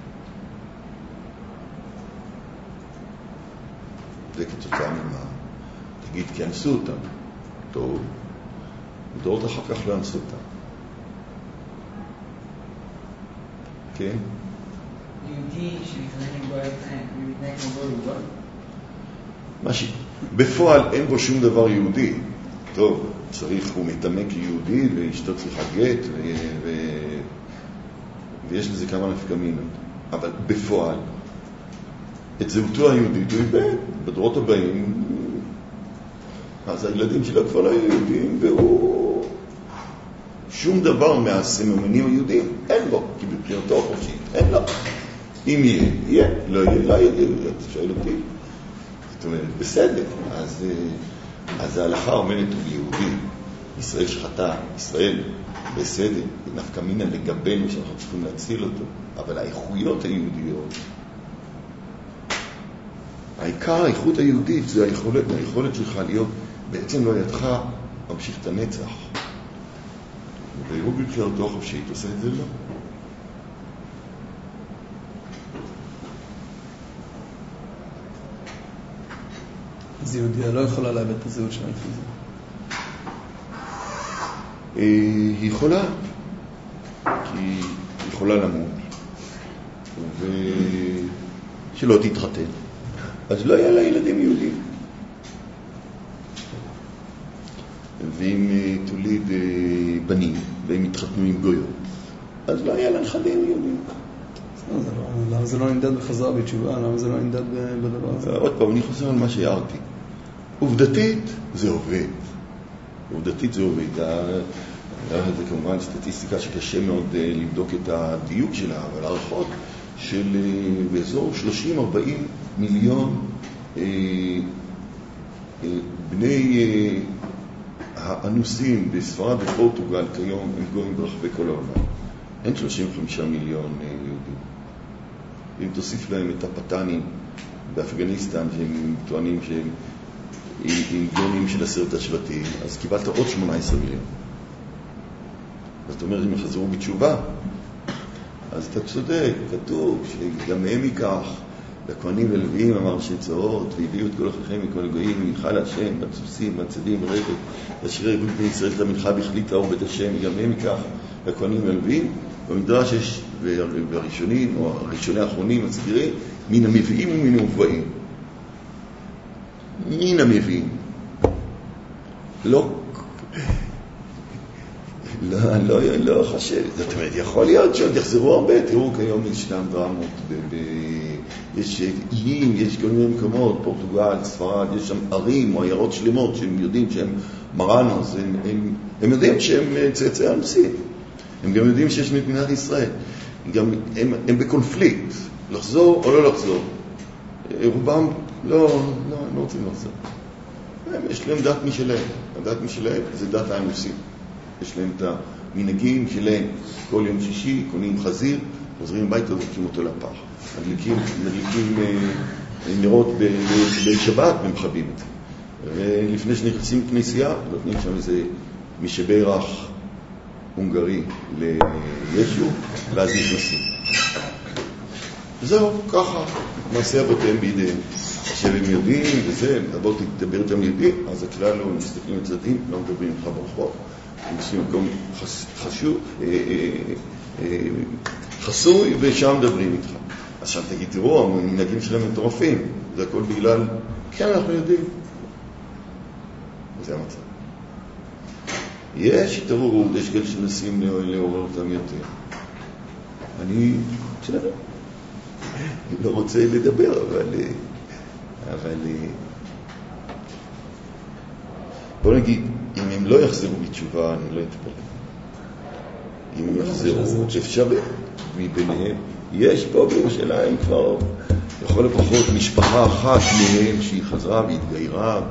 זה כתוצאה ממה? תגיד, כי אנסו אותם. טוב. דורות אחר כך לא אנסו אותם. כן? יהודי שמתנהג עם גוי, מתנהג כמו גוי הוא גוי? בפועל אין בו שום דבר יהודי. טוב, הוא מתאמן כיהודי ואשתו צריכה גט ויש לזה כמה נפקמינות. אבל בפועל, את זהותו היהודית הוא איבד. בדורות הבאים, אז הילדים שלו כבר לא יהודים, והוא שום דבר מהסממנים היהודיים אין בו, כי בבחירתו החופשית אין לו. אם יהיה, לא יהיה, אתה שואל אותי. זאת אומרת, בסדר, אז ההלכה אומרת הוא יהודי, ישראל שחטא, ישראל בסדר, נפקא מינה לגבינו שאנחנו צריכים להציל אותו, אבל האיכויות היהודיות, העיקר האיכות היהודית זה היכולת שלך להיות בעצם לא ידך ממשיך את הנצח, והוא בבחירתו החופשית עושה את זה לא. אז יהודיה לא יכולה לאבד את הזהות שלה לפי זה. היא יכולה, כי היא יכולה למות, ושלא תתחתן. אז לא יהיה לה ילדים יהודים. ואם תוליד בנים, והם התחתנו עם גויות, אז לא היה לה נכדים יהודים. למה זה לא נמדד בחזרה בתשובה? למה זה לא נמדד בדבר הזה? עוד פעם, אני חוזר על מה שהערתי. עובדתית זה עובד. עובדתית זה עובד. זה כמובן סטטיסטיקה שקשה מאוד לבדוק את הדיוק שלה, אבל הערכות של באזור 30-40 מיליון בני האנוסים בספרד ופורטוגל כיום הם גויים ברחבי כל העולם. אין 35 מיליון יהודים. אם תוסיף להם את הפטנים באפגניסטן שהם טוענים שהם עם גנים של 10 השבטים, אז קיבלת עוד 18 מיליון. זאת אומרת, אם יחזרו בתשובה, אז אתה צודק, כתוב שגם הם ייקח לכהנים ולוויים אמר שצורות, והביאו את כל אחיכם מכל הגויים, מנחה להשם, בצוסים, בצדים, ברבת, אשר יגוד בני ישראל את המנחה בכלית האור בית השם, גם הם ייקח לכהנים ולוויים. במדרש יש, והראשונים, או הראשוני האחרונים, הסבירים, מן המביאים ומן המובאים. מן המביאים. לא חושב. זאת אומרת, יכול להיות שעוד יחזרו הרבה. תראו, כיום ישנם דרמות, יש איים, יש כל מיני מקומות, פורטוגל, ספרד, יש שם ערים או עיירות שלמות שהם יודעים שהם מרנוס, הם יודעים שהם צאצאי האנוסים. הם גם יודעים שיש מדינת ישראל. הם בקונפליקט, לחזור או לא לחזור. רובם לא רוצים לחזור. יש להם דת משלהם. הדת משלהם זה דת האנוסים. יש להם את המנהגים שלהם. כל יום שישי קונים חזיר, חוזרים ביתה וזורקים אותו לפח. מדליקים נרות בשבת ומחבים את זה. ולפני שנכנסים לכנסייה, נותנים שם איזה משברך הונגרי לישו, ואז נכנסים. זהו, ככה, מעשה אבותיהם בידיהם. עכשיו הם יודעים, וזה, בוא תדבר איתם יודעים, אז הכלל לא מסתכלים לצדדים, לא מדברים איתך ברחוב. הם עושים מקום חסוי, ושם מדברים איתך. אז שם תגיד, תראו, המנהגים שלהם מטורפים. זה הכל בגלל, כן, אנחנו יודעים. וזה המצב. יש התעוררות, יש כאלה שמנסים לעורר אותם יותר. אני לא רוצה לדבר, אבל בוא נגיד, אם הם לא יחזרו בתשובה, אני לא אתפלא. אם הם יחזרו, אפשרי מביניהם. יש פה בירושלים כבר, יכול לפחות משפחה אחת מהם שהיא חזרה והתגיירה.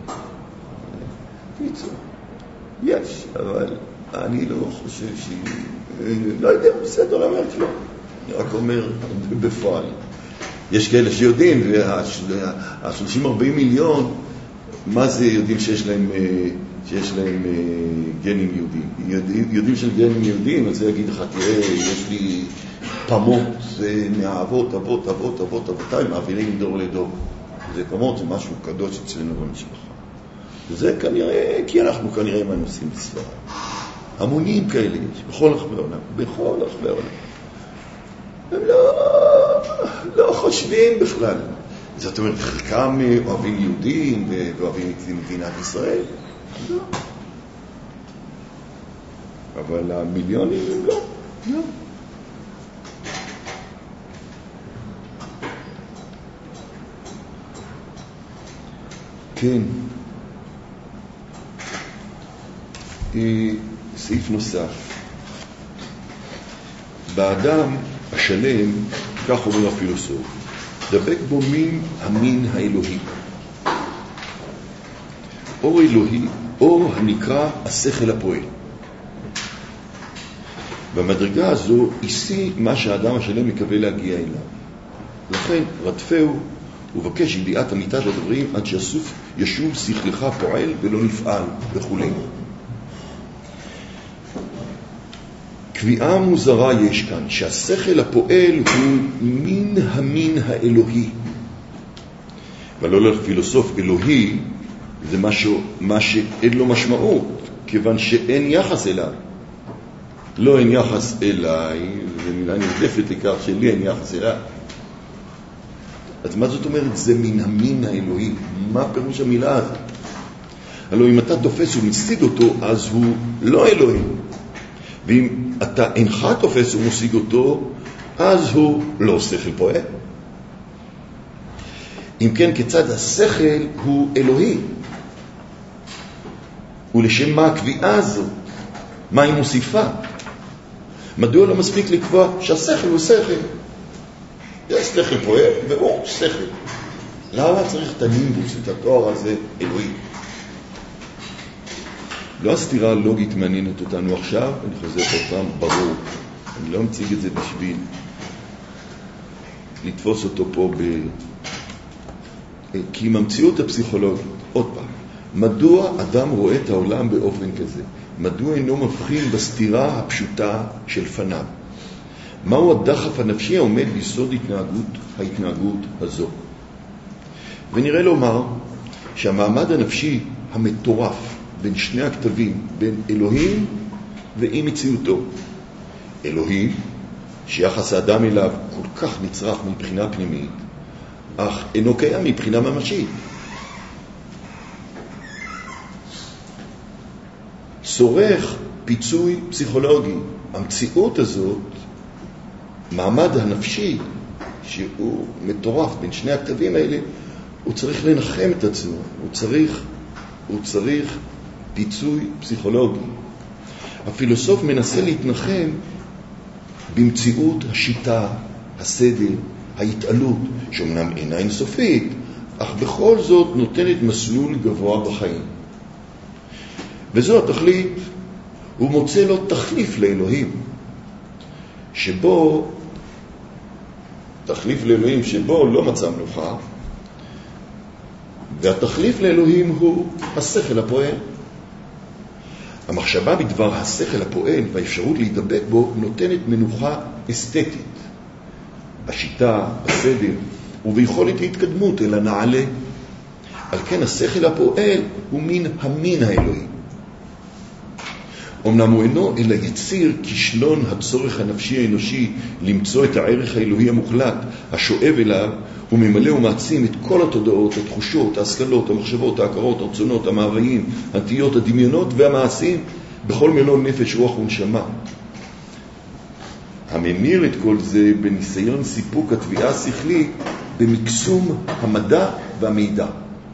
יש, אבל אני לא חושב לא יודע, בסדר, לא אומר כלום. אני רק אומר בפועל. יש כאלה שיודעים, וה-30-40 מיליון, מה זה יודעים שיש להם גנים יהודים? יודעים של גנים יהודים, אז זה יגיד לך, תראה, יש לי פמות, זה מהאבות, אבותיי, מעבירים דור לדור. זה פמות, זה משהו קדוש אצלנו במשפחה. וזה כנראה, כי אנחנו כנראה מה נושאים בספרד. המונים כאלה יש, בכל רחבי העולם. הם לא חושבים בכלל. זאת אומרת, חלקם אוהבים יהודים ואוהבים את מדינת ישראל. לא. אבל המיליונים הם לא. כן. סעיף נוסף. באדם השלם, כך אומר הפילוסוף, דבק בו המין האלוהי. אור אלוהי, אור הנקרא השכל הפועל. במדרגה הזו עיסי מה שהאדם השלם מקווה להגיע אליו. לכן רדפהו ובקש ידיעת אמיתת הדברים עד ישוב שכלך פועל ולא נפעל וכו'. קביעה מוזרה יש כאן, שהשכל הפועל הוא מן המין האלוהי. ולא לפילוסוף אלוהי, זה מה שאין לו משמעות, כיוון שאין יחס אליו. לא אין יחס אליי, זו מילה נרדפת לכך שלי אין יחס אליי. אז מה זאת אומרת? זה מן המין האלוהי. מה פירוש המילה הזאת? הלוא אם אתה תופס ומשיג אותו, אז הוא לא אלוהים. ואם אתה אינך תופס ומשיג אותו, אז הוא לא שכל פועל. אם כן, כיצד השכל הוא אלוהי? ולשם מה הקביעה הזו? מה היא מוסיפה? מדוע לא מספיק לקבוע שהשכל הוא שכל? יש שכל פועל והוא שכל. למה צריך את הנימבוס, את התואר הזה, אלוהי? לא הסתירה הלוגית מעניינת אותנו עכשיו, אני חוזר אותם ברור. אני לא מציג את זה בשביל לתפוס אותו פה כי עם המציאות הפסיכולוגית, עוד פעם, מדוע אדם רואה את העולם באופן כזה? מדוע אינו מבחין בסתירה הפשוטה של פניו? מהו הדחף הנפשי העומד ביסוד ההתנהגות הזו? ונראה לומר שהמעמד הנפשי המטורף בין שני הכתבים, בין אלוהים ואי מציאותו. אלוהים, שיחס האדם אליו כל כך נצרך מבחינה פנימית, אך אינו קיים מבחינה ממשית. צורך פיצוי פסיכולוגי. המציאות הזאת, מעמד הנפשי, שהוא מטורף בין שני הכתבים האלה, הוא צריך לנחם את עצמו, הוא צריך פיצוי פסיכולוגי. הפילוסוף מנסה להתנחם במציאות השיטה, הסדר, ההתעלות, שאומנם אינה אינסופית, אך בכל זאת נותנת מסלול גבוה בחיים. וזו התכלית, הוא מוצא לו תחליף לאלוהים, שבו לא מצא מנוחה, והתחליף לאלוהים הוא השכל הפועל. המחשבה בדבר השכל הפועל והאפשרות להידבק בו נותנת מנוחה אסתטית, בשיטה, בסדר וביכולת ההתקדמות אל הנעלה. על כן השכל הפועל הוא מן המין האלוהי. אמנם הוא אינו אלא יציר כישלון הצורך הנפשי האנושי למצוא את הערך האלוהי המוחלט השואב אליו, הוא ממלא ומעצים את כל התודעות, התחושות, ההשכלות, המחשבות, ההכרות, הרצונות, המאוויים, הנטיות, הדמיונות והמעשים בכל מלוא נפש, רוח ונשמה. הממיר את כל זה בניסיון סיפוק התביעה השכלית במקסום המדע והמידע.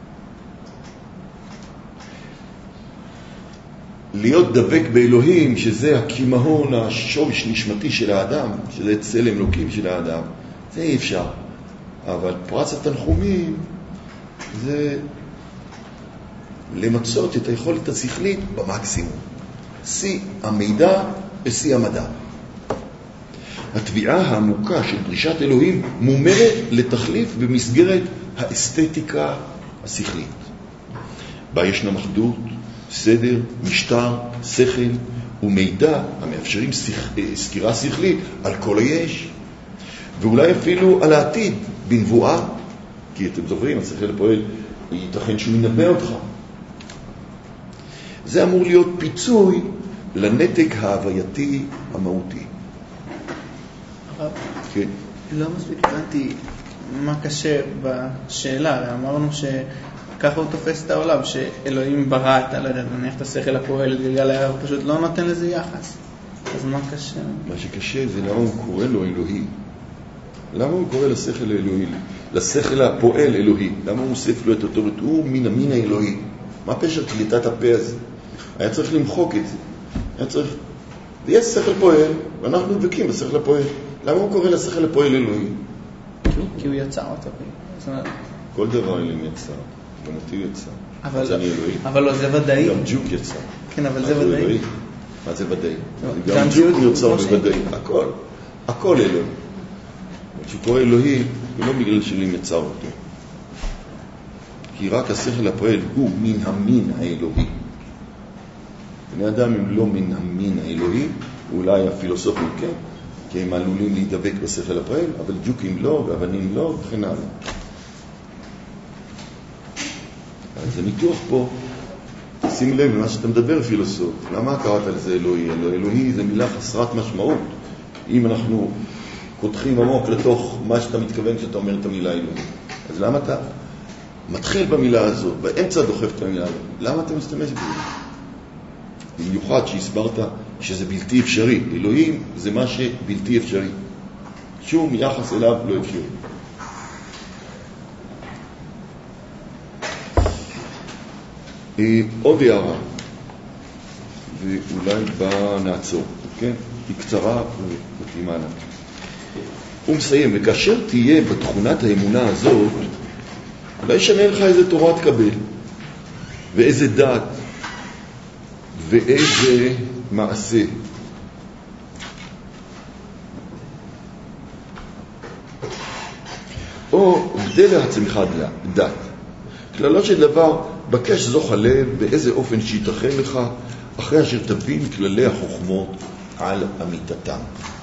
להיות דבק באלוהים, שזה הכימהון השורש נשמתי של האדם, שזה צלם אלוקים של האדם, זה אי אפשר. אבל פרץ התנחומים זה למצות את היכולת השכלית במקסימום. שיא המידע ושיא המדע. התביעה העמוקה של דרישת אלוהים מומרת לתחליף במסגרת האסתטיקה השכלית. בה ישנה אחדות, סדר, משטר, שכל ומידע המאפשרים סקירה שכלית על כל היש, ואולי אפילו על העתיד בנבואה, כי אתם זוכרים, השכל הפועל ייתכן שהוא ינבא אותך. זה אמור להיות פיצוי לנתק ההווייתי המהותי. כן. לא מספיק הבנתי מה קשה בשאלה. אמרנו שככה הוא תופס את העולם, שאלוהים ברא את נניח את השכל הפועל, את גלגל ההר, פשוט לא נותן לזה יחס. אז מה קשה? מה שקשה זה למה הוא קורא לו אלוהי. למה הוא קורא לשכל האלוהי? לשכל הפועל אלוהי. למה הוא מוסיף לו את אותו? הוא מן המין האלוהי. מה פשר קליטת הפה הזה? היה צריך למחוק את זה. היה צריך... ויש שכל פועל, ואנחנו דבקים בשכל הפועל. למה הוא קורא לשכל הפועל אלוהי? כי הוא יצר אותו. כל דבר אלוהים יצר. גם אותי יצר. אז אני אלוהי. אבל לא, זה ודאי. גם ג'וק יצר. כן, אבל זה ודאי. מה זה ודאי? גם ג'וק יוצר בוודאי. הכל אלוהי. כשהוא קורא אלוהי, הוא לא בגלל שאלוהים יצר אותו. כי רק השכל הפועל הוא מן המין האלוהי. בני אדם הם לא מן המין האלוהי, אולי הפילוסופים כן, כי הם עלולים להידבק בשכל הפועל, אבל ג'וקים לא, ואבנים לא, וכן הלאה. אז הניתוח פה, שים לב למה שאתה מדבר פילוסוף, למה קראת על זה אלוהי? אלוהי זה מילה חסרת משמעות. אם אנחנו קודחים עמוק לתוך מה שאתה מתכוון כשאתה אומר את המילה אלוהי. אז למה אתה מתחיל במילה הזאת, באמצע דוחף את המילה הזאת. למה אתה משתמש בזה? במיוחד שהסברת שזה בלתי אפשרי. אלוהים זה מה שבלתי אפשרי. שום יחס אליו לא אפשרי. עוד הערה, ואולי בה נעצור, כן? היא קצרה ומתאימה לה. הוא מסיים, וכאשר תהיה בתכונת האמונה הזאת, אולי ישנה לך איזה תורה תקבל, ואיזה דת, ואיזה מעשה. או בדי לעצמך דת. כללות של דבר, בקש זוך הלב באיזה אופן שיתכן לך, אחרי אשר תבין כללי החוכמות על אמיתתם.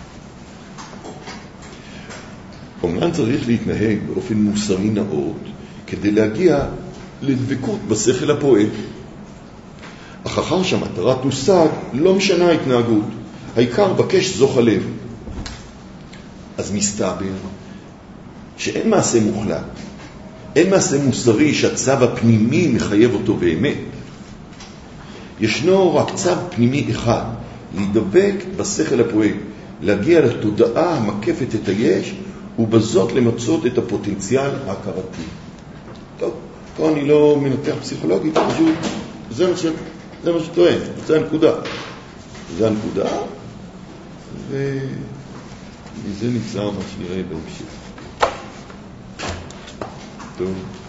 אומנם צריך להתנהג באופן מוסרי נאות, כדי להגיע לדבקות בשכל הפועל. אך אחר שהמטרה תושג, לא משנה ההתנהגות. העיקר בקש זוך הלב. אז מסתבר שאין מעשה מוחלט. אין מעשה מוסרי שהצו הפנימי מחייב אותו באמת. ישנו רק צו פנימי אחד, להידבק בשכל הפועל, להגיע לתודעה המקפת את היש, ובזאת למצות את הפוטנציאל ההכרתי. טוב, פה אני לא מנתח פסיכולוגית, פשוט זה מה שטוען, זה הנקודה. זה הנקודה, ומזה נמצא מה שנראה בהמשך. טוב.